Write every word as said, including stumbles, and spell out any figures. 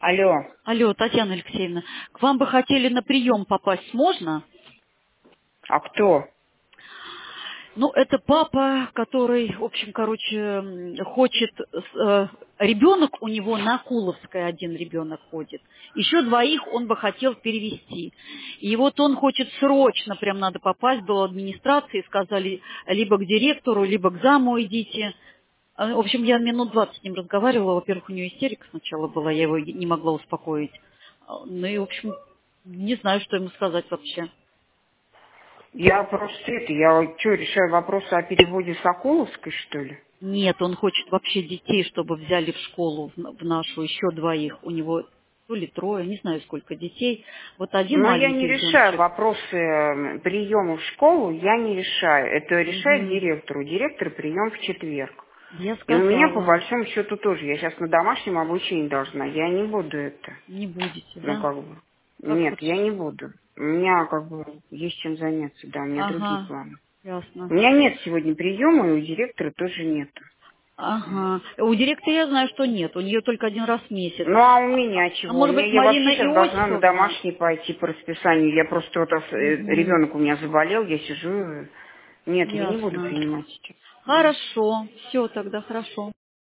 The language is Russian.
Алло. Алло, Татьяна Алексеевна, к вам бы хотели на прием попасть, можно? А кто? Ну, это папа, который, в общем, короче, м, хочет, э, ребенок у него на Куловской один ребенок ходит. Еще двоих он бы хотел перевести. И вот он хочет срочно, прям надо попасть, до администрации, сказали, либо к директору, либо к заму идите. А, В общем, я минут двадцать с ним разговаривала. Во-первых, у него истерика сначала была, я его не могла успокоить. А, Ну и, в общем, не знаю, что ему сказать вообще. Я просто это, я что, решаю вопросы о переводе Соколовской, что ли? Нет, он хочет вообще детей, чтобы взяли в школу, в в нашу, еще двоих. У него то ли трое, не знаю сколько детей. Вот один Но я не маленький решаю ребеночек. вопросы м, приема в школу, я не решаю. Это решает Мгм. директор. У директора прием в четверг. Я И у меня, по сказала, большому счету, тоже. Я сейчас на домашнем обучении должна. Я не буду это. не будете, Ну, да? как бы. Как Нет, я хочешь. не буду. У меня, как бы, есть чем заняться, да, у меня другие Ага, планы. ясно. У меня нет сегодня приема, и у директора тоже нет. Ага. У директора я знаю, что нет. У нее только один раз в месяц. Ну, а у А меня а чего? У может меня быть, я Марина вообще сейчас должна на Иосифовна? домашний пойти по расписанию. Я просто вот Угу. ребенок у меня заболел, я сижу. Нет, я не буду Ясно. принимать сейчас. Хорошо. Все тогда, хорошо.